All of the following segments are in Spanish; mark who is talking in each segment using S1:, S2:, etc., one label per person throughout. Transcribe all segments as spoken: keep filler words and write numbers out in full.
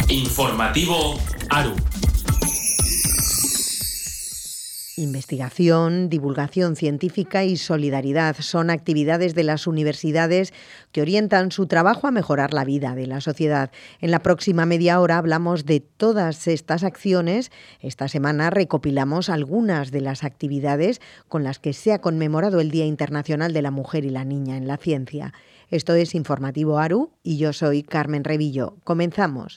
S1: Informativo ARU.
S2: Investigación, divulgación científica y solidaridad son actividades de las universidades que orientan su trabajo a mejorar la vida de la sociedad. En la próxima media hora hablamos de todas estas acciones. Esta semana recopilamos algunas de las actividades con las que se ha conmemorado el Día Internacional de la Mujer y la Niña en la Ciencia. Esto es Informativo ARU y yo soy Carmen Revillo. Comenzamos.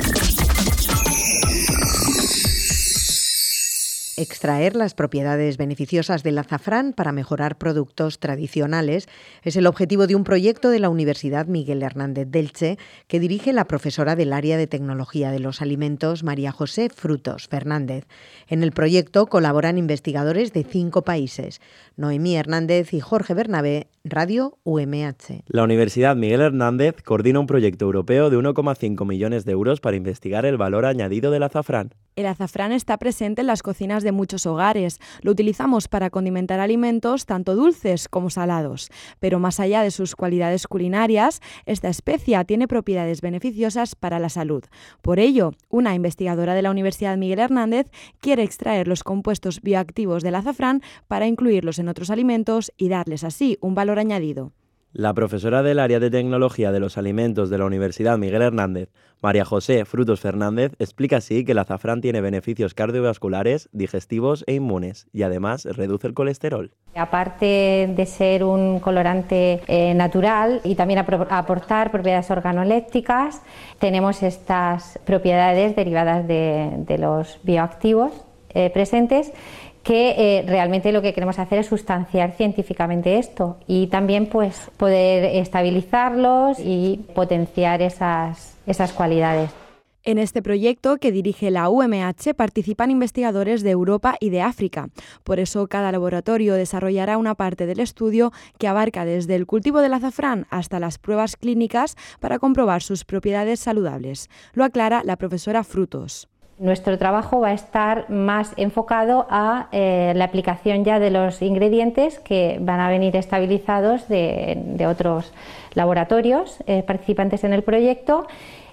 S2: Extraer las propiedades beneficiosas del azafrán para mejorar productos tradicionales es el objetivo de un proyecto de la Universidad Miguel Hernández de Elche que dirige la profesora del área de Tecnología de los Alimentos, María José Frutos Fernández. En el proyecto colaboran investigadores de cinco países. Noemí Hernández y Jorge Bernabé, Radio U M H.
S3: La Universidad Miguel Hernández coordina un proyecto europeo de uno coma cinco millones de euros para investigar el valor añadido del azafrán.
S4: El azafrán está presente en las cocinas de muchos hogares. Lo utilizamos para condimentar alimentos tanto dulces como salados. Pero más allá de sus cualidades culinarias, esta especia tiene propiedades beneficiosas para la salud. Por ello, una investigadora de la Universidad Miguel Hernández quiere extraer los compuestos bioactivos del azafrán para incluirlos en otros alimentos y darles así un valor añadido.
S3: La profesora del área de Tecnología de los Alimentos de la Universidad Miguel Hernández, María José Frutos Fernández, explica así que el azafrán tiene beneficios cardiovasculares, digestivos e inmunes y además reduce el colesterol.
S5: Aparte de ser un colorante eh, natural y también apro- aportar propiedades organolépticas, tenemos estas propiedades derivadas de, de los bioactivos eh, presentes, que eh, realmente lo que queremos hacer es sustanciar científicamente esto y también pues poder estabilizarlos y potenciar esas, esas cualidades.
S4: En este proyecto que dirige la U M H participan investigadores de Europa y de África. Por eso cada laboratorio desarrollará una parte del estudio que abarca desde el cultivo del azafrán hasta las pruebas clínicas para comprobar sus propiedades saludables. Lo aclara la profesora Frutos.
S5: Nuestro trabajo va a estar más enfocado a eh, la aplicación ya de los ingredientes que van a venir estabilizados de, de otros laboratorios eh, participantes en el proyecto,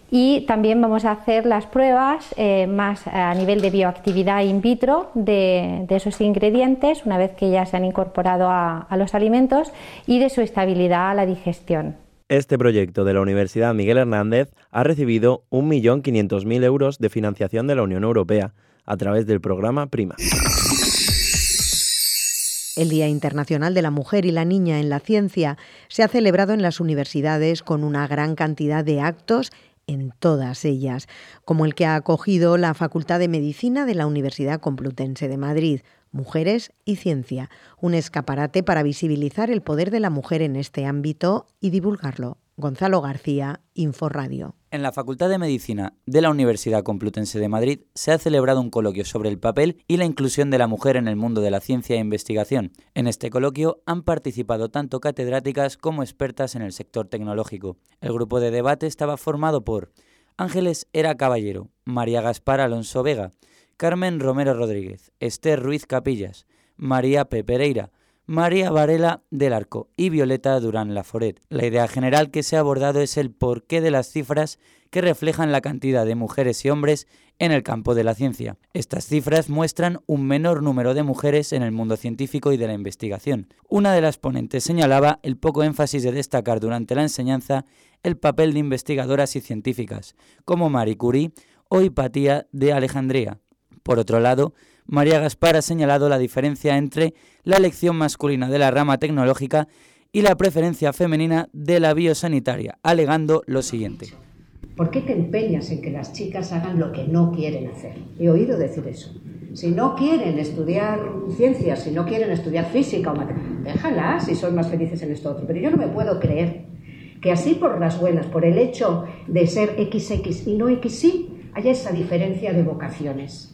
S5: y también vamos a hacer las pruebas eh, más a nivel de bioactividad in vitro de, de esos ingredientes una vez que ya se han incorporado a, a los alimentos y de su estabilidad a la digestión.
S3: Este proyecto de la Universidad Miguel Hernández ha recibido un millón quinientos mil euros de financiación de la Unión Europea a través del programa PRIMA.
S2: El Día Internacional de la Mujer y la Niña en la Ciencia se ha celebrado en las universidades con una gran cantidad de actos en todas ellas, como el que ha acogido la Facultad de Medicina de la Universidad Complutense de Madrid, Mujeres y Ciencia, un escaparate para visibilizar el poder de la mujer en este ámbito y divulgarlo. Gonzalo García, Inforradio.
S6: En la Facultad de Medicina de la Universidad Complutense de Madrid se ha celebrado un coloquio sobre el papel y la inclusión de la mujer en el mundo de la ciencia e investigación. En este coloquio han participado tanto catedráticas como expertas en el sector tecnológico. El grupo de debate estaba formado por Ángeles Era Caballero, María Gaspar Alonso Vega, Carmen Romero Rodríguez, Esther Ruiz Capillas, María P. Pereira, María Varela del Arco y Violeta Durán Laforet. La idea general que se ha abordado es el porqué de las cifras que reflejan la cantidad de mujeres y hombres en el campo de la ciencia. Estas cifras muestran un menor número de mujeres en el mundo científico y de la investigación. Una de las ponentes señalaba el poco énfasis de destacar durante la enseñanza el papel de investigadoras y científicas, como Marie Curie o Hipatia de Alejandría. Por otro lado, María Gaspar ha señalado la diferencia entre la elección masculina de la rama tecnológica y la preferencia femenina de la biosanitaria, alegando lo siguiente.
S7: ¿Por qué te empeñas en que las chicas hagan lo que no quieren hacer? He oído decir eso. Si no quieren estudiar ciencias, si no quieren estudiar física o matemáticas, déjalas si son más felices en esto otro. Pero yo no me puedo creer que así por las buenas, por el hecho de ser equis equis y no equis y, haya esa diferencia de vocaciones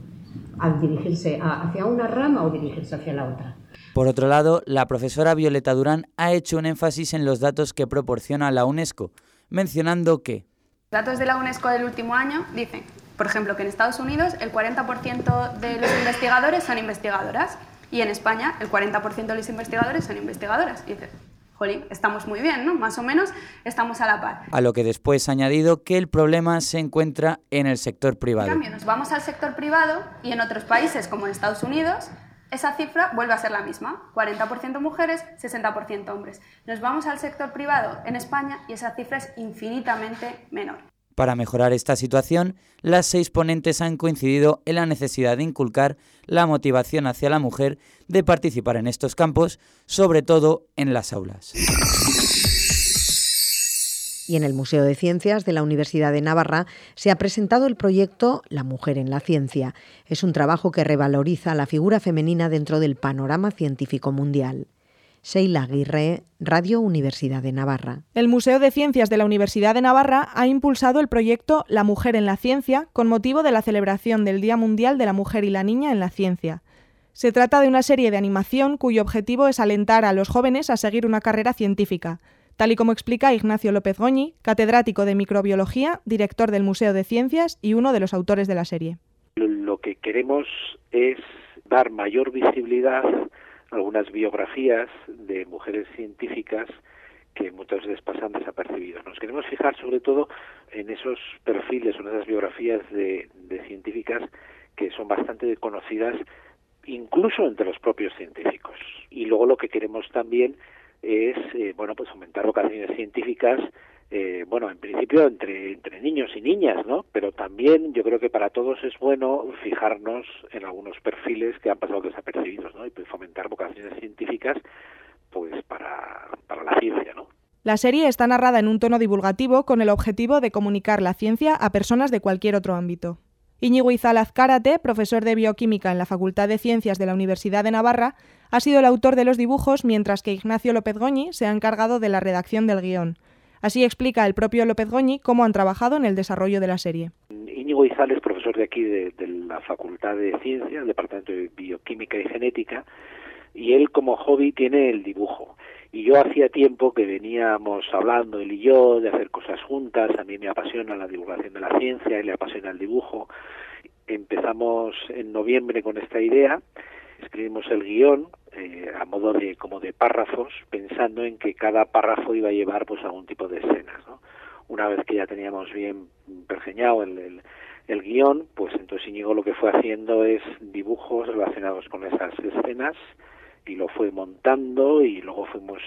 S7: al dirigirse a, hacia una rama o dirigirse hacia la otra.
S6: Por otro lado, la profesora Violeta Durán ha hecho un énfasis en los datos que proporciona la UNESCO, mencionando que
S8: datos de la UNESCO del último año dicen, por ejemplo, que en Estados Unidos el cuarenta por ciento de los investigadores son investigadoras y en España el cuarenta por ciento de los investigadores son investigadoras. Y dices, jolín, estamos muy bien, ¿no? Más o menos estamos a la par.
S6: A lo que después ha añadido que el problema se encuentra en el sector privado.
S8: En cambio, nos vamos al sector privado y en otros países, como en Estados Unidos, esa cifra vuelve a ser la misma, cuarenta por ciento mujeres, sesenta por ciento hombres. Nos vamos al sector privado en España y esa cifra es infinitamente menor.
S6: Para mejorar esta situación, las seis ponentes han coincidido en la necesidad de inculcar la motivación hacia la mujer de participar en estos campos, sobre todo en las aulas.
S2: Y en el Museo de Ciencias de la Universidad de Navarra se ha presentado el proyecto La mujer en la ciencia. Es un trabajo que revaloriza la figura femenina dentro del panorama científico mundial. Sheila Aguirre, Radio Universidad de Navarra.
S1: El Museo de Ciencias de la Universidad de Navarra ha impulsado el proyecto La mujer en la ciencia con motivo de la celebración del Día Mundial de la Mujer y la Niña en la Ciencia. Se trata de una serie de animación cuyo objetivo es alentar a los jóvenes a seguir una carrera científica, tal y como explica Ignacio López Goñi, catedrático de microbiología, director del Museo de Ciencias y uno de los autores de la serie.
S9: Lo que queremos es dar mayor visibilidad algunas biografías de mujeres científicas que muchas veces pasan desapercibidas. Nos queremos fijar sobre todo en esos perfiles o en esas biografías de, de científicas que son bastante conocidas incluso entre los propios científicos. Y luego lo que queremos también es eh, bueno pues fomentar vocaciones científicas, eh, bueno en principio entre entre niños y niñas, ¿no? Pero también yo creo que para todos es bueno fijarnos en algunos perfiles que han pasado desapercibidos, ¿no? Y pues fomentar vocaciones científicas pues para para la ciencia, ¿no?
S1: La serie está narrada en un tono divulgativo con el objetivo de comunicar la ciencia a personas de cualquier otro ámbito. Íñigo Izal Azcárate, profesor de bioquímica en la Facultad de Ciencias de la Universidad de Navarra, ha sido el autor de los dibujos, mientras que Ignacio López Goñi se ha encargado de la redacción del guión. Así explica el propio López Goñi cómo han trabajado en el desarrollo de la serie.
S9: Íñigo Izal es profesor de aquí de, de la Facultad de Ciencias, del Departamento de Bioquímica y Genética, y él como hobby tiene el dibujo. Y yo hacía tiempo que veníamos hablando, él y yo, de hacer cosas juntas. A mí me apasiona la divulgación de la ciencia, él le apasiona el dibujo. Empezamos en noviembre con esta idea, escribimos el guión eh, a modo de como de párrafos, pensando en que cada párrafo iba a llevar pues algún tipo de escenas, ¿no? Una vez que ya teníamos bien pergeñado el, el, el guión, pues entonces Íñigo lo que fue haciendo es dibujos relacionados con esas escenas, y lo fue montando y luego fuimos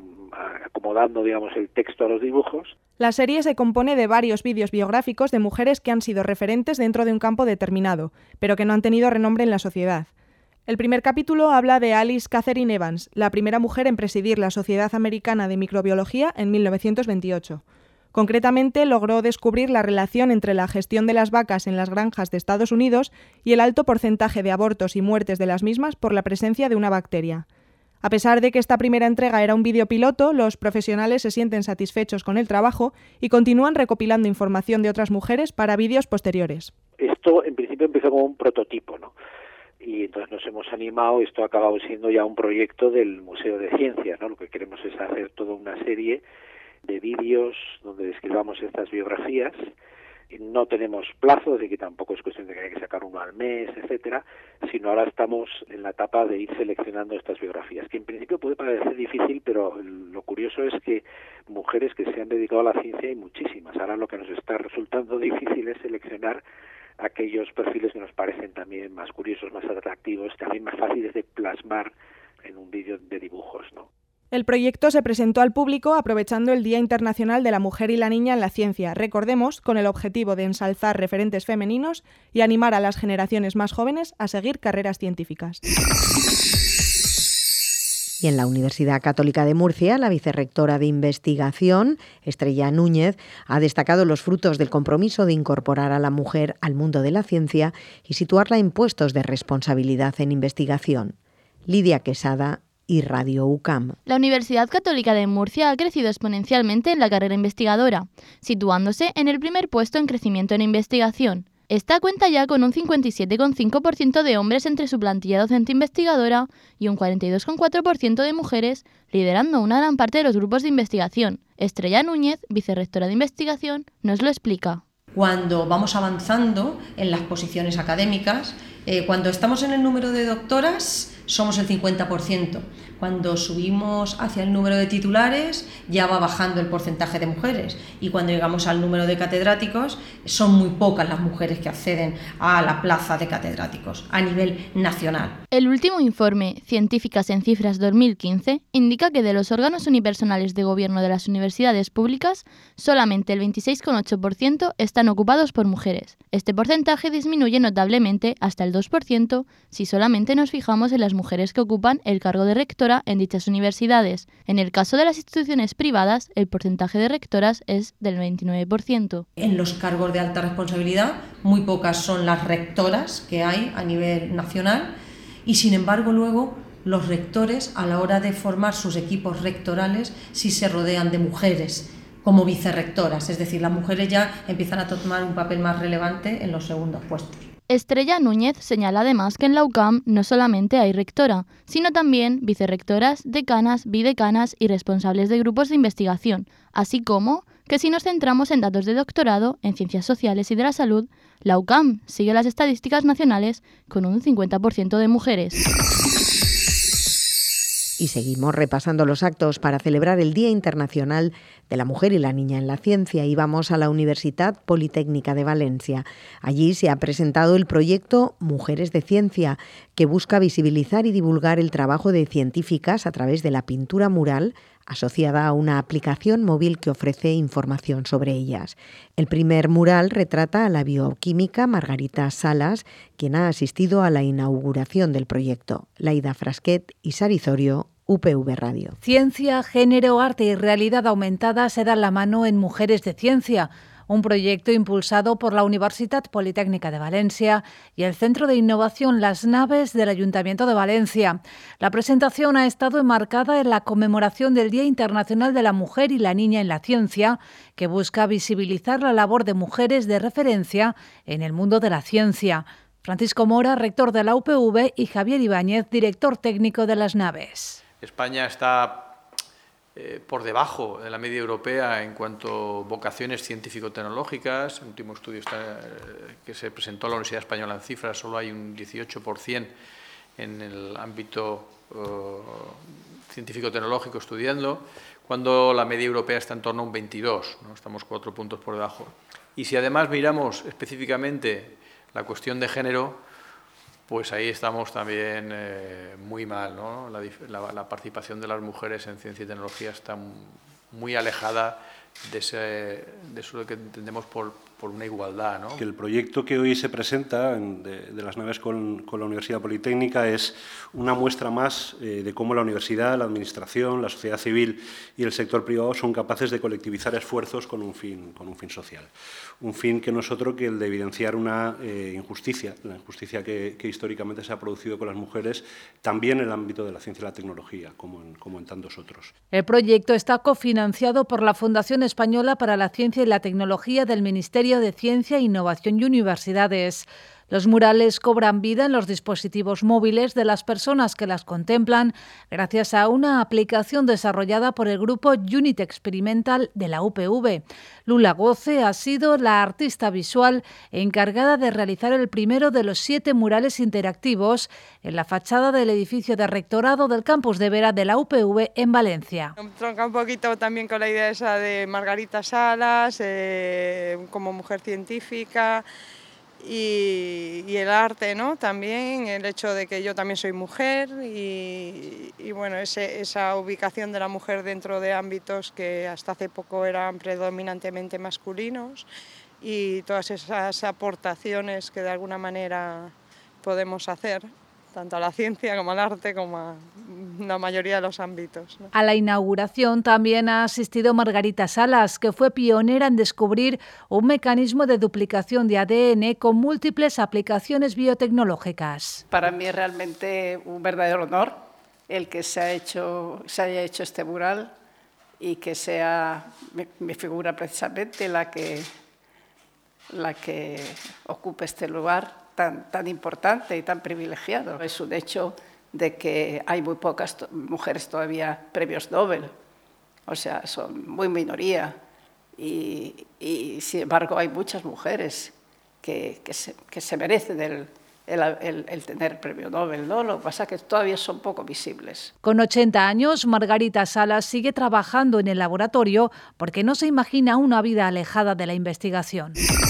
S9: acomodando, digamos, el texto a los dibujos.
S1: La serie se compone de varios vídeos biográficos de mujeres que han sido referentes dentro de un campo determinado, pero que no han tenido renombre en la sociedad. El primer capítulo habla de Alice Catherine Evans, la primera mujer en presidir la Sociedad Americana de Microbiología en mil novecientos veintiocho. Concretamente, logró descubrir la relación entre la gestión de las vacas en las granjas de Estados Unidos y el alto porcentaje de abortos y muertes de las mismas por la presencia de una bacteria. A pesar de que esta primera entrega era un vídeo piloto, los profesionales se sienten satisfechos con el trabajo y continúan recopilando información de otras mujeres para vídeos posteriores.
S9: Esto, en principio, empezó como un prototipo, ¿no? Y entonces nos hemos animado, esto ha acabado siendo ya un proyecto del Museo de Ciencias, ¿no? Lo que queremos es hacer toda una serie de vídeos donde describamos estas biografías. No tenemos plazo, de que tampoco es cuestión de que haya que sacar uno al mes, etcétera, sino ahora estamos en la etapa de ir seleccionando estas biografías, que en principio puede parecer difícil, pero lo curioso es que mujeres que se han dedicado a la ciencia hay muchísimas. Ahora lo que nos está resultando difícil es seleccionar aquellos perfiles que nos parecen también más curiosos, más atractivos, también más fáciles de plasmar en un vídeo de dibujos, ¿no?
S1: El proyecto se presentó al público aprovechando el Día Internacional de la Mujer y la Niña en la Ciencia, recordemos, con el objetivo de ensalzar referentes femeninos y animar a las generaciones más jóvenes a seguir carreras científicas.
S2: Y en la Universidad Católica de Murcia, la vicerrectora de Investigación, Estrella Núñez, ha destacado los frutos del compromiso de incorporar a la mujer al mundo de la ciencia y situarla en puestos de responsabilidad en investigación. Lidia Quesada y Radio U C A M.
S10: La Universidad Católica de Murcia ha crecido exponencialmente en la carrera investigadora, situándose en el primer puesto en crecimiento en investigación. Esta cuenta ya con un cincuenta y siete coma cinco por ciento de hombres entre su plantilla docente investigadora y un cuarenta y dos coma cuatro por ciento de mujeres, liderando una gran parte de los grupos de investigación. Estrella Núñez, vicerrectora de investigación, nos lo explica.
S11: Cuando vamos avanzando en las posiciones académicas, eh, cuando estamos en el número de doctoras, somos el cincuenta por ciento. Cuando subimos hacia el número de titulares ya va bajando el porcentaje de mujeres, y cuando llegamos al número de catedráticos son muy pocas las mujeres que acceden a la plaza de catedráticos a nivel nacional.
S10: El último informe, Científicas en Cifras dos mil quince, indica que de los órganos unipersonales de gobierno de las universidades públicas, solamente el veintiséis coma ocho por ciento están ocupados por mujeres. Este porcentaje disminuye notablemente hasta el dos por ciento si solamente nos fijamos en las mujeres que ocupan el cargo de rectora en dichas universidades. En el caso de las instituciones privadas, el porcentaje de rectoras es del veintinueve por ciento.
S11: En los cargos de alta responsabilidad, muy pocas son las rectoras que hay a nivel nacional, y sin embargo luego los rectores, a la hora de formar sus equipos rectorales, sí se rodean de mujeres como vicerrectoras, es decir, las mujeres ya empiezan a tomar un papel más relevante en los segundos puestos.
S10: Estrella Núñez señala además que en la U C A M no solamente hay rectora, sino también vicerrectoras, decanas, bidecanas y responsables de grupos de investigación, así como que si nos centramos en datos de doctorado en Ciencias Sociales y de la Salud, la U C A M sigue las estadísticas nacionales con un cincuenta por ciento de mujeres.
S2: Y seguimos repasando los actos para celebrar el Día Internacional de la Mujer y la Niña en la Ciencia, y vamos a la Universitat Politécnica de Valencia. Allí se ha presentado el proyecto Mujeres de Ciencia, que busca visibilizar y divulgar el trabajo de científicas a través de la pintura mural asociada a una aplicación móvil que ofrece información sobre ellas. El primer mural retrata a la bioquímica Margarita Salas, quien ha asistido a la inauguración del proyecto. Laida Frasquet y Sarizorio, U P V Radio.
S12: Ciencia, género, arte y realidad aumentada se dan la mano en Mujeres de Ciencia, un proyecto impulsado por la Universitat Politécnica de Valencia y el Centro de Innovación Las Naves del Ayuntamiento de Valencia. La presentación ha estado enmarcada en la conmemoración del Día Internacional de la Mujer y la Niña en la Ciencia, que busca visibilizar la labor de mujeres de referencia en el mundo de la ciencia. Francisco Mora, rector de la U P V, y Javier Ibáñez, director técnico de Las Naves.
S13: España está eh, por debajo de la media europea en cuanto a vocaciones científico-tecnológicas. El último estudio está, eh, que se presentó a la Universidad Española en cifras, solo hay un dieciocho por ciento en el ámbito eh, científico-tecnológico estudiando, cuando la media europea está en torno a un veintidós, ¿no? Estamos cuatro puntos por debajo. Y si además miramos específicamente la cuestión de género, pues ahí estamos también eh, muy mal, ¿no? La, la, la participación de las mujeres en ciencia y tecnología está muy alejada de, ese, de eso que entendemos por, por una igualdad, ¿no?
S14: Que el proyecto que hoy se presenta en, de, de Las Naves con, con la Universidad Politécnica es una muestra más eh, de cómo la universidad, la administración, la sociedad civil y el sector privado son capaces de colectivizar esfuerzos con un fin, con un fin social. Un fin que no es otro que el de evidenciar una eh, injusticia, la injusticia que, que históricamente se ha producido con las mujeres, también en el ámbito de la ciencia y la tecnología, como en, como en tantos otros.
S12: El proyecto está cofinanciado por la Fundación Española para la Ciencia y la Tecnología del Ministerio de Ciencia, Innovación y Universidades. Los murales cobran vida en los dispositivos móviles de las personas que las contemplan gracias a una aplicación desarrollada por el grupo Unit Experimental de la U P V. Lula Goce ha sido la artista visual encargada de realizar el primero de los siete murales interactivos en la fachada del edificio de rectorado del campus de Vera de la U P V en Valencia.
S15: Tronca un poquito también con la idea esa de Margarita Salas, eh, como mujer científica. Y, y el arte, ¿no? También el hecho de que yo también soy mujer y, y bueno, ese, esa ubicación de la mujer dentro de ámbitos que hasta hace poco eran predominantemente masculinos, y todas esas aportaciones que de alguna manera podemos hacer, tanto a la ciencia como al arte, como a la mayoría de los ámbitos, ¿no?
S12: A la inauguración también ha asistido Margarita Salas, que fue pionera en descubrir un mecanismo de duplicación de A D N con múltiples aplicaciones biotecnológicas.
S16: Para mí es realmente un verdadero honor el que se, ha hecho, se haya hecho este mural y que sea mi, mi figura precisamente la que, la que ocupe este lugar Tan, tan importante y tan privilegiado. Es un hecho de que hay muy pocas to- mujeres todavía premios Nobel, o sea, son muy minoría, y, y sin embargo hay muchas mujeres que, que, se, que se merecen el, el, el, el tener premio Nobel, ¿no? Lo que pasa es que todavía son poco visibles.
S12: Con ochenta años, Margarita Salas sigue trabajando en el laboratorio porque no se imagina una vida alejada de la investigación.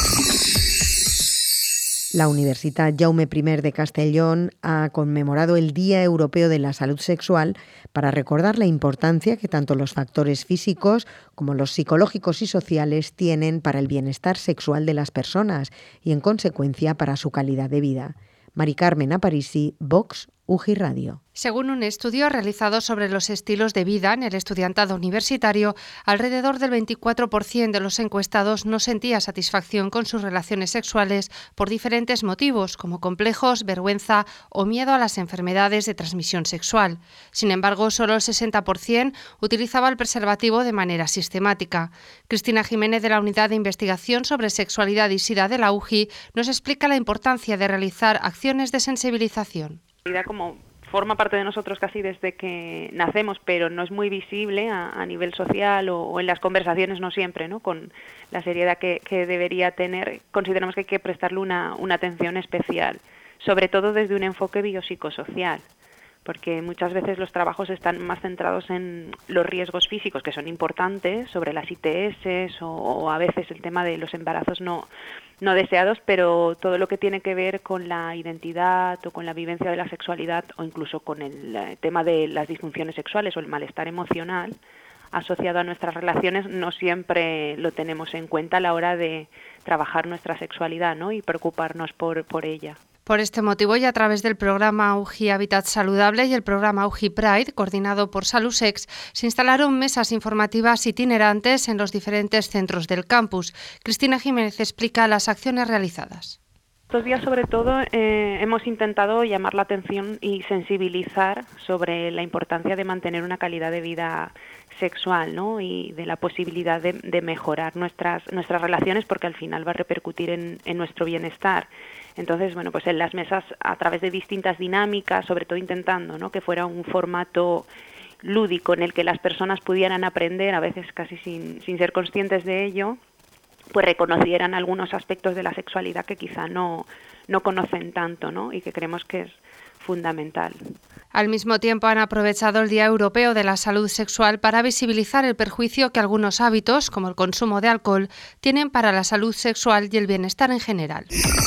S2: La Universitat Jaume I de Castellón ha conmemorado el Día Europeo de la Salud Sexual para recordar la importancia que tanto los factores físicos como los psicológicos y sociales tienen para el bienestar sexual de las personas y, en consecuencia, para su calidad de vida. Mari Carmen Aparici, Vox, U G I Radio.
S17: Según un estudio realizado sobre los estilos de vida en el estudiantado universitario, alrededor del veinticuatro por ciento de los encuestados no sentía satisfacción con sus relaciones sexuales por diferentes motivos, como complejos, vergüenza o miedo a las enfermedades de transmisión sexual. Sin embargo, solo el sesenta por ciento utilizaba el preservativo de manera sistemática. Cristina Jiménez, de la Unidad de Investigación sobre Sexualidad y SIDA de la U G I, nos explica la importancia de realizar acciones de sensibilización.
S18: Como forma parte de nosotros casi desde que nacemos, pero no es muy visible a, a nivel social o, o en las conversaciones, no siempre, ¿no? Con la seriedad que, que debería tener, consideramos que hay que prestarle una, una atención especial, sobre todo desde un enfoque biopsicosocial, porque muchas veces los trabajos están más centrados en los riesgos físicos, que son importantes, sobre las I T S o, o a veces el tema de los embarazos no, no deseados, pero todo lo que tiene que ver con la identidad o con la vivencia de la sexualidad o incluso con el tema de las disfunciones sexuales o el malestar emocional asociado a nuestras relaciones, no siempre lo tenemos en cuenta a la hora de trabajar nuestra sexualidad, ¿no? Y preocuparnos por, por ella.
S17: Por este motivo y a través del programa U G I Hábitat Saludable y el programa U G I Pride, coordinado por Salusex, se instalaron mesas informativas itinerantes en los diferentes centros del campus. Cristina Jiménez explica las acciones realizadas.
S18: Estos días, sobre todo, eh, hemos intentado llamar la atención y sensibilizar sobre la importancia de mantener una calidad de vida sexual, ¿no? Y de la posibilidad de, de mejorar nuestras nuestras relaciones, porque al final va a repercutir en, en nuestro bienestar. Entonces, bueno, pues en las mesas, a través de distintas dinámicas, sobre todo intentando, ¿no?, que fuera un formato lúdico en el que las personas pudieran aprender, a veces casi sin, sin ser conscientes de ello, pues reconocieran algunos aspectos de la sexualidad que quizá no, no conocen tanto, ¿no?, y que creemos que es fundamental.
S17: Al mismo tiempo, han aprovechado el Día Europeo de la Salud Sexual para visibilizar el perjuicio que algunos hábitos, como el consumo de alcohol, tienen para la salud sexual y el bienestar en general.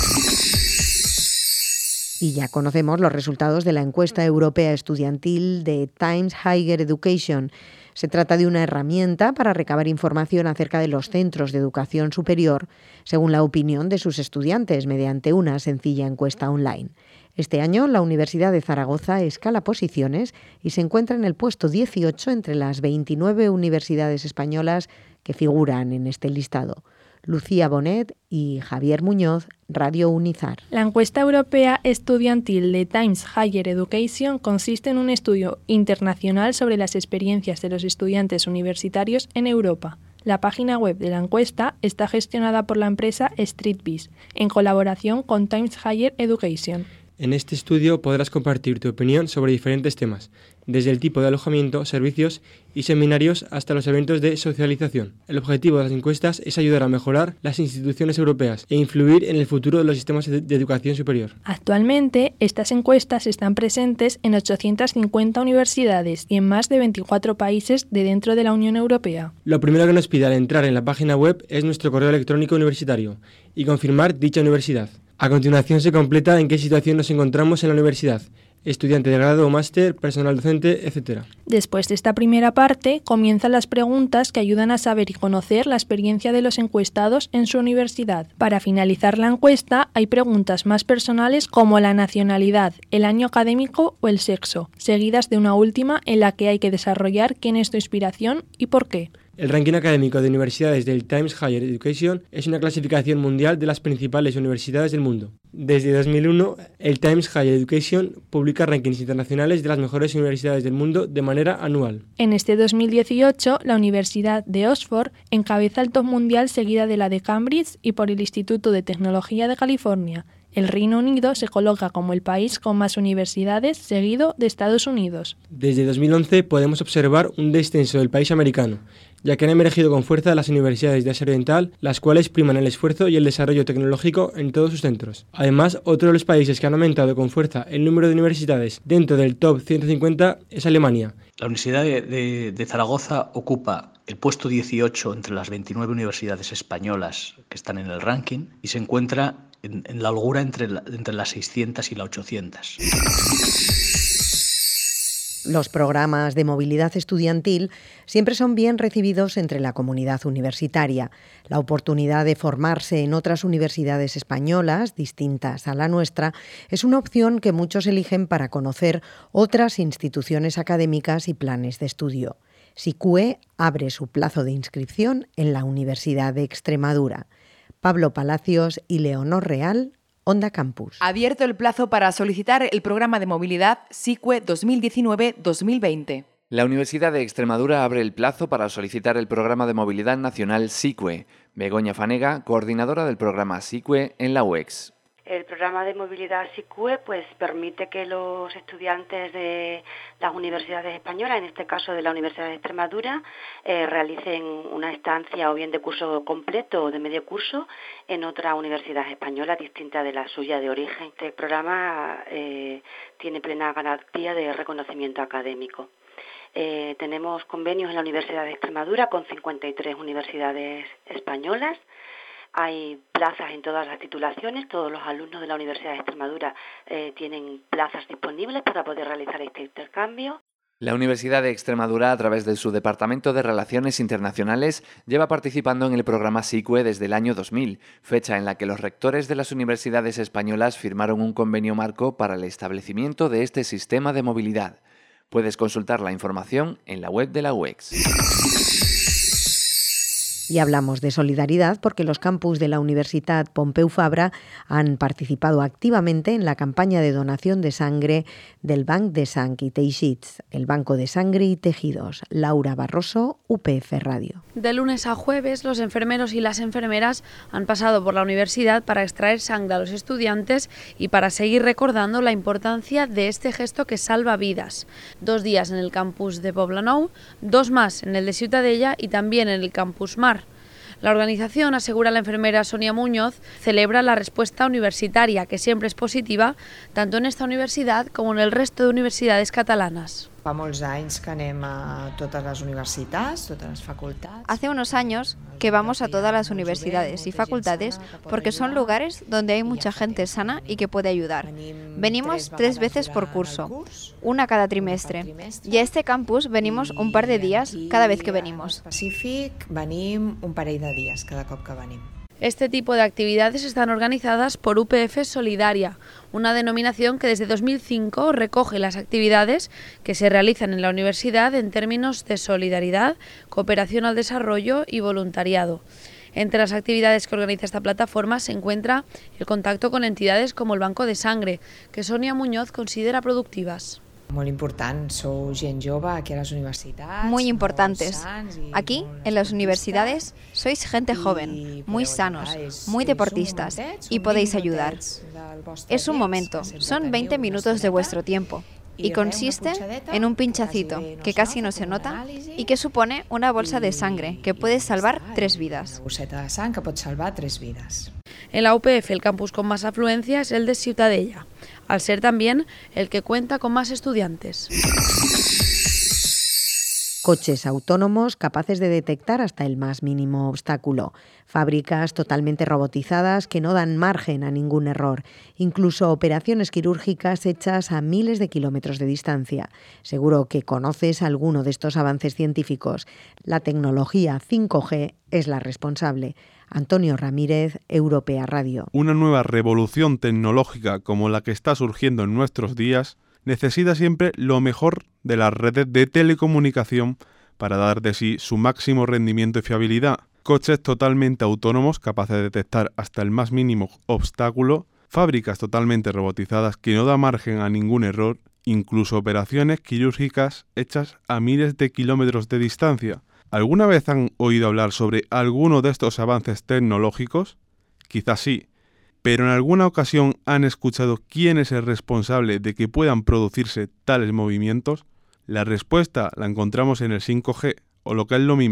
S2: Y ya conocemos los resultados de la encuesta europea estudiantil de Times Higher Education. Se trata de una herramienta para recabar información acerca de los centros de educación superior, según la opinión de sus estudiantes, mediante una sencilla encuesta online. Este año, la Universidad de Zaragoza escala posiciones y se encuentra en el puesto dieciocho entre las veintinueve universidades españolas que figuran en este listado. Lucía Bonet y Javier Muñoz, Radio Unizar.
S19: La encuesta europea estudiantil de Times Higher Education consiste en un estudio internacional sobre las experiencias de los estudiantes universitarios en Europa. La página web de la encuesta está gestionada por la empresa StreetBiz, en colaboración con Times Higher Education.
S20: En este estudio podrás compartir tu opinión sobre diferentes temas, desde el tipo de alojamiento, servicios y seminarios hasta los eventos de socialización. El objetivo de las encuestas es ayudar a mejorar las instituciones europeas e influir en el futuro de los sistemas de educación superior.
S19: Actualmente, estas encuestas están presentes en ochocientas cincuenta universidades y en más de veinticuatro países de dentro de la Unión Europea.
S20: Lo primero que nos pide al entrar en la página web es nuestro correo electrónico universitario y confirmar dicha universidad. A continuación se completa en qué situación nos encontramos en la universidad, estudiante de grado o máster, personal docente, etcétera.
S19: Después de esta primera parte, comienzan las preguntas que ayudan a saber y conocer la experiencia de los encuestados en su universidad. Para finalizar la encuesta, hay preguntas más personales como la nacionalidad, el año académico o el sexo, seguidas de una última en la que hay que desarrollar quién es tu inspiración y por qué.
S20: El ranking académico de universidades del Times Higher Education es una clasificación mundial de las principales universidades del mundo. Desde dos mil uno, el Times Higher Education publica rankings internacionales de las mejores universidades del mundo de manera anual.
S19: En este dos mil dieciocho, la Universidad de Oxford encabeza el top mundial, seguida de la de Cambridge y por el Instituto de Tecnología de California. El Reino Unido se coloca como el país con más universidades, seguido de Estados Unidos.
S20: Desde dos mil once podemos observar un descenso del país americano, ya que han emergido con fuerza las universidades de Asia Oriental, las cuales priman el esfuerzo y el desarrollo tecnológico en todos sus centros. Además, otro de los países que han aumentado con fuerza el número de universidades dentro del top ciento cincuenta es Alemania.
S21: La Universidad de, de, de Zaragoza ocupa el puesto dieciocho entre las veintinueve universidades españolas que están en el ranking y se encuentra en, en la holgura entre, la, entre las seiscientas y las ochocientas.
S2: Los programas de movilidad estudiantil siempre son bien recibidos entre la comunidad universitaria. La oportunidad de formarse en otras universidades españolas, distintas a la nuestra, es una opción que muchos eligen para conocer otras instituciones académicas y planes de estudio. SICUE abre su plazo de inscripción en la Universidad de Extremadura. Pablo Palacios y Leonor Real, Onda Campus.
S22: Abierto el plazo para solicitar el programa de movilidad SICUE dos mil diecinueve dos mil veinte.
S23: La Universidad de Extremadura abre el plazo para solicitar el programa de movilidad nacional SICUE. Begoña Fanega, coordinadora del programa SICUE en la U E X.
S24: El programa de movilidad SICUE pues, permite que los estudiantes de las universidades españolas, en este caso de la Universidad de Extremadura, eh, realicen una estancia o bien de curso completo o de medio curso en otra universidad española distinta de la suya de origen. Este programa eh, tiene plena garantía de reconocimiento académico. Eh, tenemos convenios en la Universidad de Extremadura con cincuenta y tres universidades españolas. Hay plazas en todas las titulaciones, todos los alumnos de la Universidad de Extremadura eh, tienen plazas disponibles para poder realizar este intercambio.
S23: La Universidad de Extremadura, a través de su Departamento de Relaciones Internacionales, lleva participando en el programa SICUE desde el año dos mil, fecha en la que los rectores de las universidades españolas firmaron un convenio marco para el establecimiento de este sistema de movilidad. Puedes consultar la información en la web de la U E X.
S2: Y hablamos de solidaridad porque los campus de la Universitat Pompeu Fabra han participado activamente en la campaña de donación de sangre del Banc de Sang i Teixits, el Banco de Sangre y Tejidos. Laura Barroso, U P F Radio.
S25: De lunes a jueves, los enfermeros y las enfermeras han pasado por la universidad para extraer sangre a los estudiantes y para seguir recordando la importancia de este gesto que salva vidas. Dos días en el campus de Poblenou, dos más en el de Ciutadella y también en el campus Mar. La organización, asegura la enfermera Sonia Muñoz, celebra la respuesta universitaria, que siempre es positiva, tanto en esta universidad como en el resto de universidades catalanas.
S26: Fa molts anys que anem a totes les universitats, totes les facultats.
S27: Hace unos años que vamos a todas las universidades y facultades porque son lugares donde hay mucha gente sana y que puede ayudar. Venimos tres veces por curso, una cada trimestre. Y a este campus venimos un par de días cada vez que venimos.
S26: Pacífic venim un parell de días cada cop que venim.
S25: Este tipo de actividades están organizadas por U P F Solidaria, una denominación que desde dos mil cinco recoge las actividades que se realizan en la universidad en términos de solidaridad, cooperación al desarrollo y voluntariado. Entre las actividades que organiza esta plataforma se encuentra el contacto con entidades como el Banco de Sangre, que Sonia Muñoz considera productivas.
S26: Muy important, sou gent jove aquí a las universidades.
S27: Muy importantes. Aquí, en las universidades, sois gente joven, muy sanos, muy deportistas y podéis ayudar. Es un momento, son veinte minutos de vuestro tiempo y consiste en un pinchacito que casi no se nota y que supone una bolsa de sangre que puede salvar tres vidas.
S25: En la U P F el campus con más afluencia es el de Ciutadella, al ser también el que cuenta con más estudiantes.
S2: Coches autónomos capaces de detectar hasta el más mínimo obstáculo. Fábricas totalmente robotizadas que no dan margen a ningún error. Incluso operaciones quirúrgicas hechas a miles de kilómetros de distancia. Seguro que conoces alguno de estos avances científicos. La tecnología cinco G es la responsable. Antonio Ramírez, Europea Radio.
S28: Una nueva revolución tecnológica como la que está surgiendo en nuestros días necesita siempre lo mejor de las redes de telecomunicación para dar de sí su máximo rendimiento y fiabilidad. Coches totalmente autónomos capaces de detectar hasta el más mínimo obstáculo, fábricas totalmente robotizadas que no da margen a ningún error, incluso operaciones quirúrgicas hechas a miles de kilómetros de distancia. ¿Alguna vez han oído hablar sobre alguno de estos avances tecnológicos? Quizás sí. ¿Pero en alguna ocasión han escuchado quién es el responsable de que puedan producirse tales movimientos? La respuesta la encontramos en el cinco G, o lo que es lo mismo,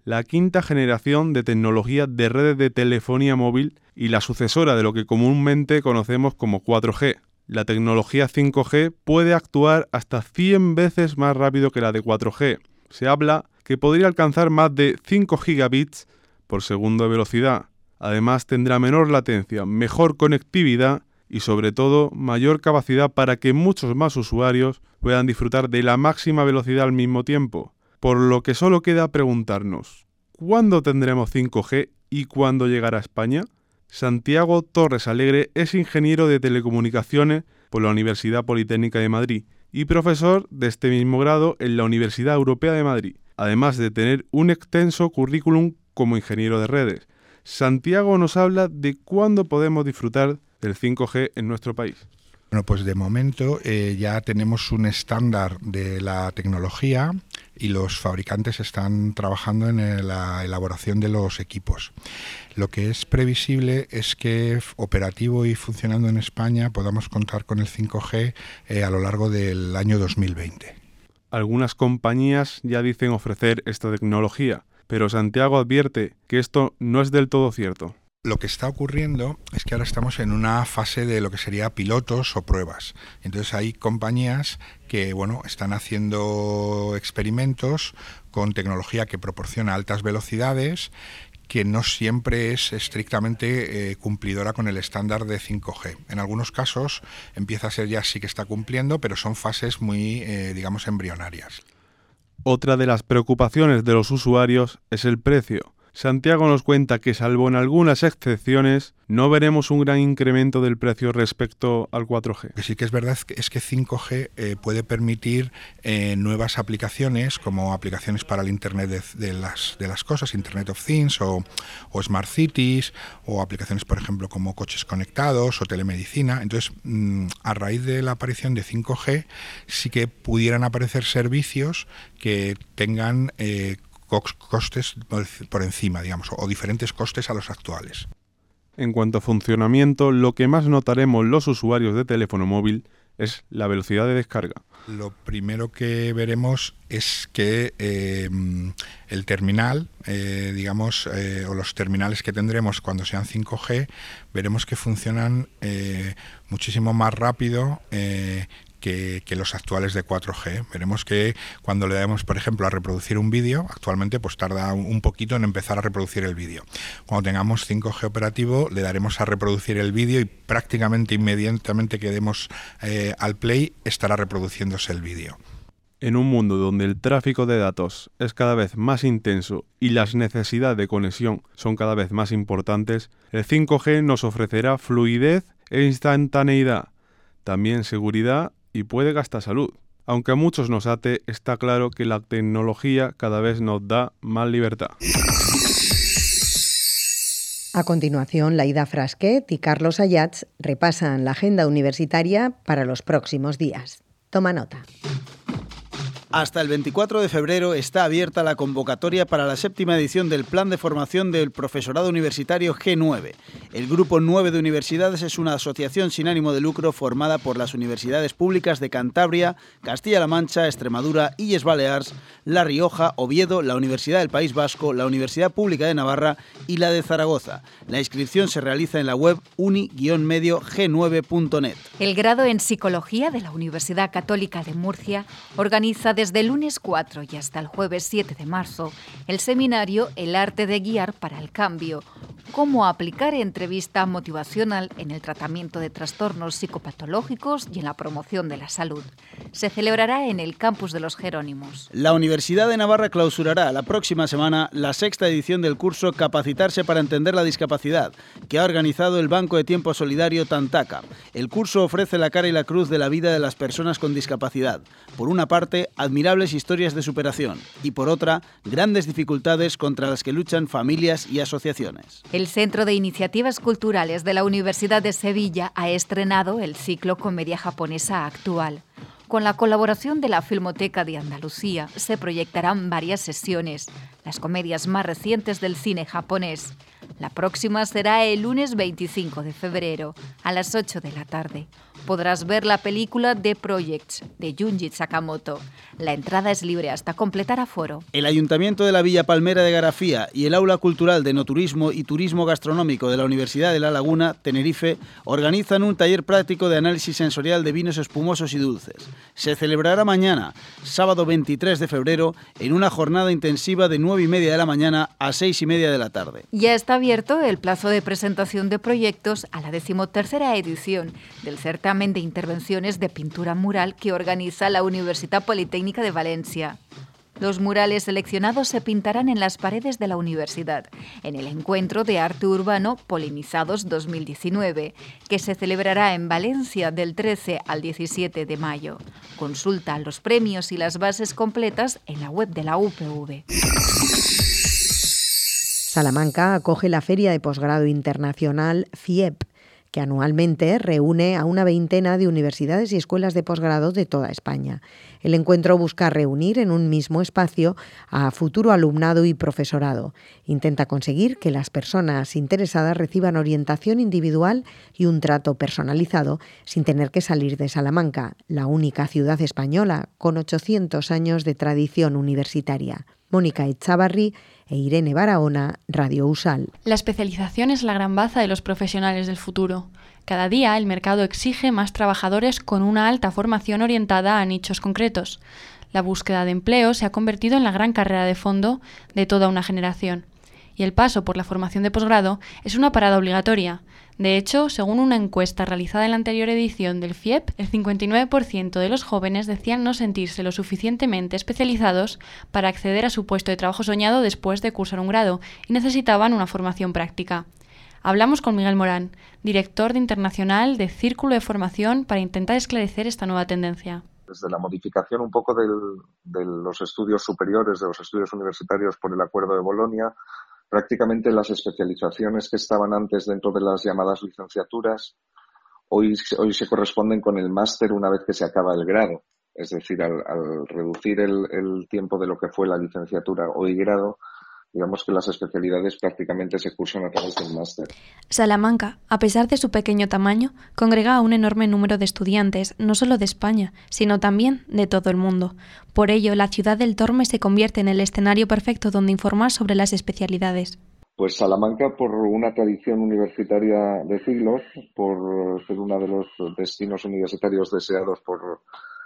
S28: la quinta generación de tecnología de redes de telefonía móvil y la sucesora de lo que comúnmente conocemos como cuatro G. La tecnología cinco G puede actuar hasta cien veces más rápido que la de cuatro G. Se habla que podría alcanzar más de cinco gigabits por segundo de velocidad. Además tendrá menor latencia, mejor conectividad y sobre todo mayor capacidad para que muchos más usuarios puedan disfrutar de la máxima velocidad al mismo tiempo. Por lo que solo queda preguntarnos, ¿cuándo tendremos cinco G y cuándo llegará a España? Santiago Torres Alegre es ingeniero de telecomunicaciones por la Universidad Politécnica de Madrid y profesor de este mismo grado en la Universidad Europea de Madrid, además de tener un extenso currículum como ingeniero de redes. Santiago nos habla de cuándo podemos disfrutar del cinco G en nuestro país.
S1: Bueno, pues de momento eh, ya tenemos un estándar de la tecnología y los fabricantes están trabajando en la elaboración de los equipos. Lo que es previsible es que operativo y funcionando en España podamos contar con el cinco G eh, a lo largo del año dos mil veinte.
S28: Algunas compañías ya dicen ofrecer esta tecnología, pero Santiago advierte que esto no es del todo cierto.
S1: Lo que está ocurriendo es que ahora estamos en una fase de lo que sería pilotos o pruebas. Entonces hay compañías que bueno, están haciendo experimentos con tecnología que proporciona altas velocidades, que no siempre es estrictamente eh, cumplidora con el estándar de cinco G. En algunos casos empieza a ser ya sí que está cumpliendo, pero son fases muy, eh, digamos, embrionarias.
S28: Otra de las preocupaciones de los usuarios es el precio. Santiago nos cuenta que, salvo en algunas excepciones, no veremos un gran incremento del precio respecto al cuatro G.
S1: Lo que sí que es verdad es que cinco G eh, puede permitir eh, nuevas aplicaciones, como aplicaciones para el Internet de, de, las, de las cosas, Internet of Things o, o Smart Cities, o aplicaciones, por ejemplo, como coches conectados o telemedicina. Entonces, mmm, a raíz de la aparición de cinco G, sí que pudieran aparecer servicios que tengan eh, costes por encima, digamos, o diferentes costes a los actuales.
S28: En cuanto a funcionamiento, lo que más notaremos los usuarios de teléfono móvil es la velocidad de descarga.
S1: Lo primero que veremos es que eh, el terminal, eh, digamos, eh, o los terminales que tendremos cuando sean cinco G, veremos que funcionan eh, muchísimo más rápido eh, Que, que los actuales de cuatro G. Veremos que cuando le damos, por ejemplo, a reproducir un vídeo, actualmente pues tarda un poquito en empezar a reproducir el vídeo. Cuando tengamos cinco G operativo, le daremos a reproducir el vídeo y prácticamente inmediatamente que demos eh, al play, estará reproduciéndose el vídeo.
S28: En un mundo donde el tráfico de datos es cada vez más intenso y las necesidades de conexión son cada vez más importantes, el cinco G nos ofrecerá fluidez e instantaneidad, también seguridad y puede que hasta salud. Aunque a muchos nos ate, está claro que la tecnología cada vez nos da más libertad.
S2: A continuación, Laida Frasquet y Carlos Ayats repasan la agenda universitaria para los próximos días. Toma nota.
S3: Hasta el veinticuatro de febrero está abierta la convocatoria para la séptima edición del Plan de Formación del Profesorado Universitario G nueve. El Grupo nueve de Universidades es una asociación sin ánimo de lucro formada por las universidades públicas de Cantabria, Castilla-La Mancha, Extremadura, Illes Balears, La Rioja, Oviedo, la Universidad del País Vasco, la Universidad Pública de Navarra y la de Zaragoza. La inscripción se realiza en la web uni guion medio g nueve punto net.
S4: El grado en Psicología de la Universidad Católica de Murcia organiza desde el lunes cuatro y hasta el jueves siete de marzo el seminario El arte de guiar para el cambio, cómo aplicar entrevista motivacional en el tratamiento de trastornos psicopatológicos y en la promoción de la salud. Se celebrará en el campus de los Jerónimos.
S3: La Universidad de Navarra clausurará la próxima semana la sexta edición del curso Capacitarse para entender la discapacidad, que ha organizado el Banco de Tiempo Solidario Tantaca. El curso ofrece la cara y la cruz de la vida de las personas con discapacidad. Por una parte, admirables historias de superación y por otra, grandes dificultades contra las que luchan familias y asociaciones.
S4: El Centro de Iniciativas Culturales de la Universidad de Sevilla ha estrenado el ciclo Comedia Japonesa Actual. Con la colaboración de la Filmoteca de Andalucía se proyectarán varias sesiones, las comedias más recientes del cine japonés. La próxima será el lunes veinticinco de febrero, a las ocho de la tarde. podrás ver la película The Projects de Junji Sakamoto. La entrada es libre hasta completar aforo.
S3: El Ayuntamiento de la Villa Palmera de Garafía y el Aula Cultural de Enoturismo y Turismo Gastronómico de la Universidad de La Laguna, Tenerife, organizan un taller práctico de análisis sensorial de vinos espumosos y dulces. Se celebrará mañana, sábado veintitrés de febrero, en una jornada intensiva de nueve y media de la mañana a seis y media de la tarde.
S4: Ya está abierto el plazo de presentación de proyectos a la decimotercera edición del certamen de intervenciones de pintura mural que organiza la Universitat Politécnica de Valencia. Los murales seleccionados se pintarán en las paredes de la universidad, en el Encuentro de Arte Urbano Polinizados dos mil diecinueve, que se celebrará en Valencia del trece al diecisiete de mayo. Consulta los premios y las bases completas en la web de la U P V.
S2: Salamanca acoge la Feria de Posgrado Internacional F I E P, que anualmente reúne a una veintena de universidades y escuelas de posgrado de toda España. El encuentro busca reunir en un mismo espacio a futuro alumnado y profesorado. Intenta conseguir que las personas interesadas reciban orientación individual y un trato personalizado sin tener que salir de Salamanca, la única ciudad española con ochocientos años de tradición universitaria. Mónica Echavarri e Irene Barahona, Radio Usal.
S5: La especialización es la gran baza de los profesionales del futuro. Cada día el mercado exige más trabajadores con una alta formación orientada a nichos concretos. La búsqueda de empleo se ha convertido en la gran carrera de fondo de toda una generación. Y el paso por la formación de posgrado es una parada obligatoria. De hecho, según una encuesta realizada en la anterior edición del F I E P, el cincuenta y nueve por ciento de los jóvenes decían no sentirse lo suficientemente especializados para acceder a su puesto de trabajo soñado después de cursar un grado y necesitaban una formación práctica. Hablamos con Miguel Morán, director de Internacional de Círculo de Formación, para intentar esclarecer esta nueva tendencia.
S6: Desde la modificación un poco del, de los estudios superiores, de los estudios universitarios por el Acuerdo de Bolonia, prácticamente las especializaciones que estaban antes dentro de las llamadas licenciaturas, hoy, hoy se corresponden con el máster una vez que se acaba el grado. Es decir, al, al reducir el, el tiempo de lo que fue la licenciatura o el grado, digamos que las especialidades prácticamente se cursan a través del máster.
S5: Salamanca, a pesar de su pequeño tamaño, congrega a un enorme número de estudiantes, no solo de España, sino también de todo el mundo. Por ello, la ciudad del Tormes se convierte en el escenario perfecto donde informar sobre las especialidades.
S6: Pues Salamanca, por una tradición universitaria de siglos, por ser uno de los destinos universitarios deseados por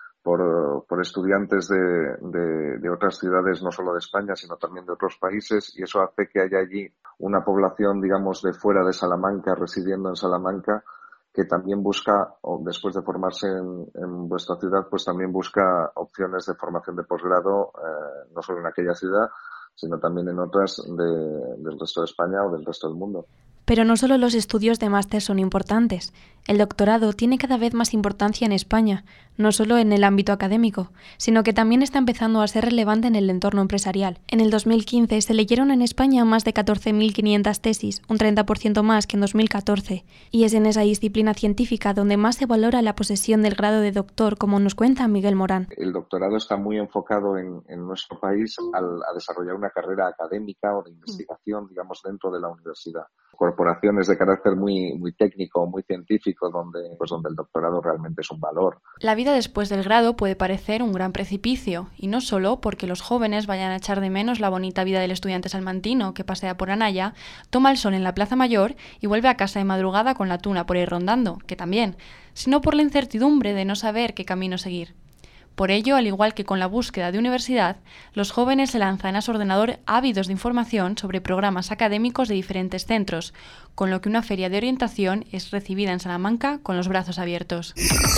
S6: Por, por estudiantes de, de, de otras ciudades, no solo de España, sino también de otros países, y eso hace que haya allí una población, digamos, de fuera de Salamanca, residiendo en Salamanca, que también busca, o después de formarse en, en vuestra ciudad, pues también busca opciones de formación de posgrado, eh, no solo en aquella ciudad, sino también en otras de, del resto de España o del resto del mundo.
S5: Pero no solo los estudios de máster son importantes. El doctorado tiene cada vez más importancia en España, no solo en el ámbito académico, sino que también está empezando a ser relevante en el entorno empresarial. En el dos mil quince se leyeron en España más de catorce mil quinientas tesis, un treinta por ciento más que en dos mil catorce, y es en esa disciplina científica donde más se valora la posesión del grado de doctor, como nos cuenta Miguel Morán.
S6: El doctorado está muy enfocado en, en nuestro país al, a desarrollar una carrera académica o de investigación, digamos, dentro de la universidad. Corporaciones de carácter muy, muy técnico, muy científico, donde, pues donde el doctorado realmente es un valor.
S5: La vida después del grado puede parecer un gran precipicio, y no solo porque los jóvenes vayan a echar de menos la bonita vida del estudiante salmantino que pasea por Anaya, toma el sol en la Plaza Mayor y vuelve a casa de madrugada con la tuna por ahí rondando, que también, sino por la incertidumbre de no saber qué camino seguir. Por ello, al igual que con la búsqueda de universidad, los jóvenes se lanzan a su ordenador ávidos de información sobre programas académicos de diferentes centros, con lo que una feria de orientación es recibida en Salamanca con los brazos abiertos.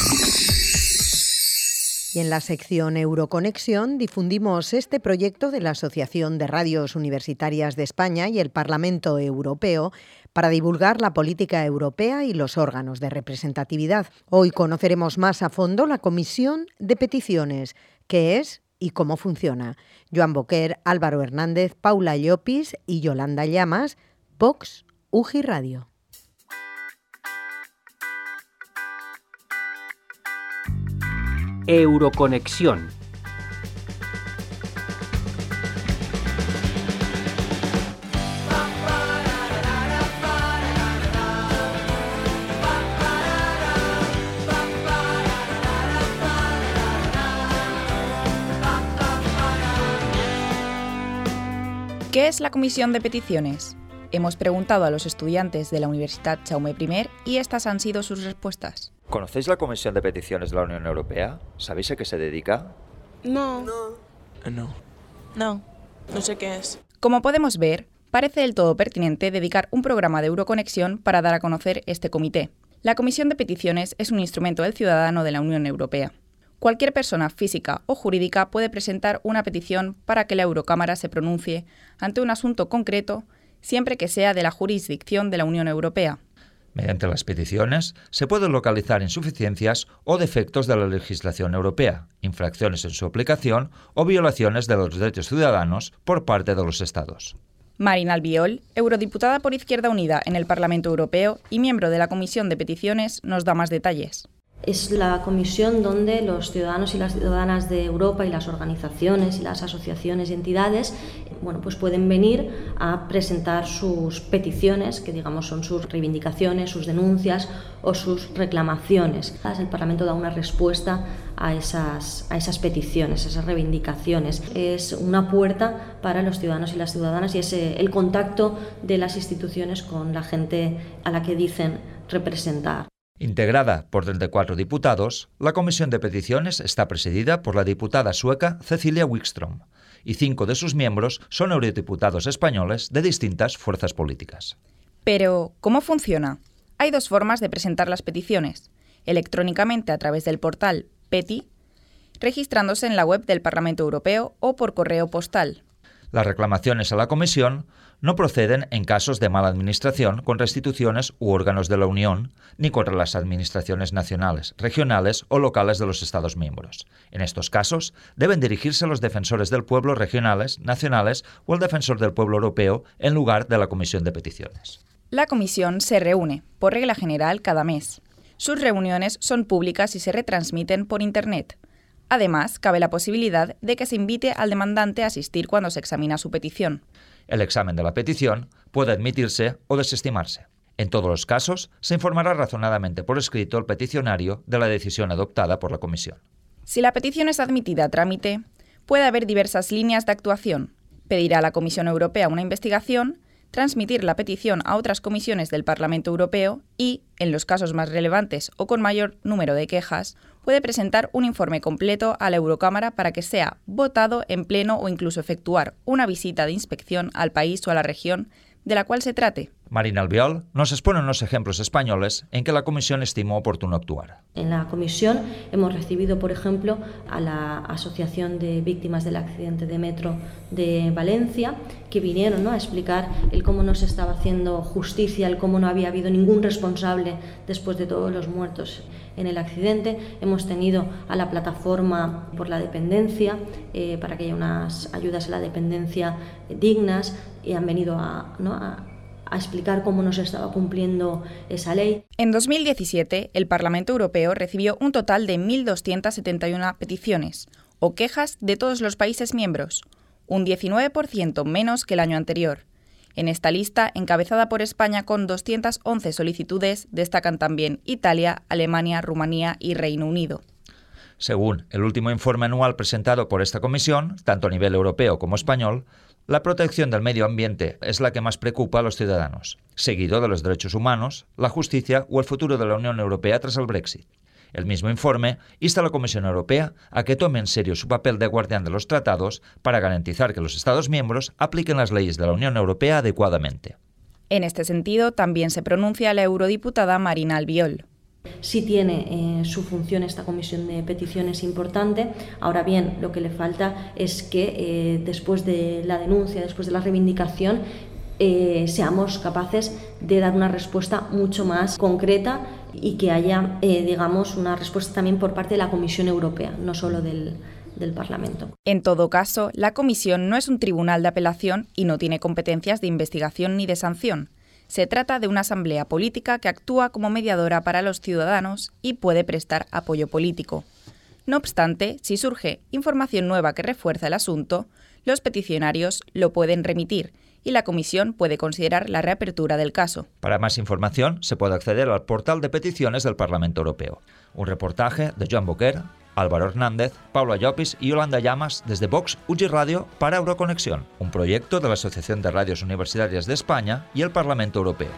S2: Y en la sección Euroconexión difundimos este proyecto de la Asociación de Radios Universitarias de España y el Parlamento Europeo para divulgar la política europea y los órganos de representatividad. Hoy conoceremos más a fondo la Comisión de Peticiones, qué es y cómo funciona. Joan Boquer, Álvaro Hernández, Paula Llopis y Yolanda Llamas, Vox U G I Radio.
S7: Euroconexión. ¿Qué es la Comisión de Peticiones? Hemos preguntado a los estudiantes de la Universidad Jaume primero y estas han sido sus respuestas.
S8: ¿Conocéis la Comisión de Peticiones de la Unión Europea? ¿Sabéis a qué se dedica?
S9: No. No.
S8: No.
S9: No. No sé qué es.
S7: Como podemos ver, parece del todo pertinente dedicar un programa de Euroconexión para dar a conocer este comité. La Comisión de Peticiones es un instrumento del ciudadano de la Unión Europea. Cualquier persona física o jurídica puede presentar una petición para que la Eurocámara se pronuncie ante un asunto concreto, siempre que sea de la jurisdicción de la Unión Europea.
S8: Mediante las peticiones se pueden localizar insuficiencias o defectos de la legislación europea, infracciones en su aplicación o violaciones de los derechos ciudadanos por parte de los Estados.
S7: Marina Albiol, eurodiputada por Izquierda Unida en el Parlamento Europeo y miembro de la Comisión de Peticiones, nos da más detalles.
S10: Es la comisión donde los ciudadanos y las ciudadanas de Europa y las organizaciones y las asociaciones y entidades bueno, pues pueden venir a presentar sus peticiones, que digamos son sus reivindicaciones, sus denuncias o sus reclamaciones. El Parlamento da una respuesta a esas, a esas peticiones, a esas reivindicaciones. Es una puerta para los ciudadanos y las ciudadanas y es el contacto de las instituciones con la gente a la que dicen representar.
S8: Integrada por treinta y cuatro diputados, la Comisión de Peticiones está presidida por la diputada sueca Cecilia Wikström y cinco de sus miembros son eurodiputados españoles de distintas fuerzas políticas.
S7: Pero, ¿cómo funciona? Hay dos formas de presentar las peticiones: electrónicamente a través del portal Peti, registrándose en la web del Parlamento Europeo o por correo postal.
S8: Las reclamaciones a la Comisión no proceden en casos de mala administración con instituciones u órganos de la Unión, ni contra las administraciones nacionales, regionales o locales de los Estados miembros. En estos casos, deben dirigirse a los defensores del pueblo regionales, nacionales o al defensor del pueblo europeo en lugar de la Comisión de Peticiones.
S7: La Comisión se reúne, por regla general, cada mes. Sus reuniones son públicas y se retransmiten por Internet. Además, cabe la posibilidad de que se invite al demandante a asistir cuando se examina su petición.
S8: El examen de la petición puede admitirse o desestimarse. En todos los casos, se informará razonadamente por escrito al peticionario de la decisión adoptada por la Comisión.
S7: Si la petición es admitida a trámite, puede haber diversas líneas de actuación. Pedir a la Comisión Europea una investigación, transmitir la petición a otras comisiones del Parlamento Europeo y, en los casos más relevantes o con mayor número de quejas, puede presentar un informe completo a la Eurocámara para que sea votado en pleno o incluso efectuar una visita de inspección al país o a la región de la cual se trate.
S8: Marina Albiol nos expone unos ejemplos españoles en que la Comisión estimó oportuno actuar.
S10: En la Comisión hemos recibido, por ejemplo, a la Asociación de Víctimas del Accidente de Metro de Valencia, que vinieron, ¿no?, a explicar el cómo no se estaba haciendo justicia, el cómo no había habido ningún responsable después de todos los muertos en el accidente. Hemos tenido a la Plataforma por la Dependencia, eh, para que haya unas ayudas a la dependencia dignas, y han venido a, ¿no?, a a explicar cómo no se estaba cumpliendo esa ley.
S7: En dos mil diecisiete, el Parlamento Europeo recibió un total de mil doscientas setenta y una peticiones o quejas de todos los países miembros, un diecinueve por ciento menos que el año anterior. En esta lista, encabezada por España con doscientas once solicitudes, destacan también Italia, Alemania, Rumanía y Reino Unido.
S8: Según el último informe anual presentado por esta comisión, tanto a nivel europeo como español, la protección del medio ambiente es la que más preocupa a los ciudadanos, seguido de los derechos humanos, la justicia o el futuro de la Unión Europea tras el Brexit. El mismo informe insta a la Comisión Europea a que tome en serio su papel de guardián de los tratados para garantizar que los Estados miembros apliquen las leyes de la Unión Europea adecuadamente.
S7: En este sentido, también se pronuncia la eurodiputada Marina Albiol.
S10: Sí tiene eh, su función esta comisión de peticiones importante. Ahora bien, lo que le falta es que eh, después de la denuncia, después de la reivindicación, eh, seamos capaces de dar una respuesta mucho más concreta y que haya, eh, digamos, una respuesta también por parte de la Comisión Europea, no solo del, del Parlamento.
S7: En todo caso, la Comisión no es un tribunal de apelación y no tiene competencias de investigación ni de sanción. Se trata de una asamblea política que actúa como mediadora para los ciudadanos y puede prestar apoyo político. No obstante, si surge información nueva que refuerza el asunto, los peticionarios lo pueden remitir y la Comisión puede considerar la reapertura del caso.
S8: Para más información, se puede acceder al portal de peticiones del Parlamento Europeo. Un reportaje de Joan Boquer Álvaro Hernández, Paula Llopis y Yolanda Llamas desde Vox U G I Radio para Euroconexión, un proyecto de la Asociación de Radios Universitarias de España y el Parlamento Europeo.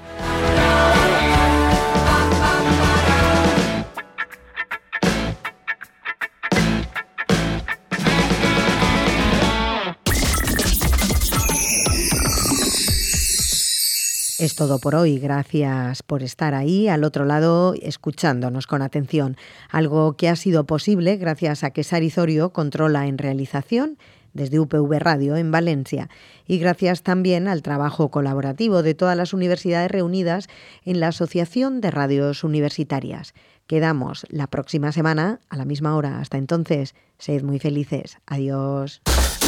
S2: Es todo por hoy. Gracias por estar ahí al otro lado escuchándonos con atención. Algo que ha sido posible gracias a que Sari Zorio controla en realización desde U P V Radio en Valencia y gracias también al trabajo colaborativo de todas las universidades reunidas en la Asociación de Radios Universitarias. Quedamos la próxima semana a la misma hora. Hasta entonces, sed muy felices. Adiós.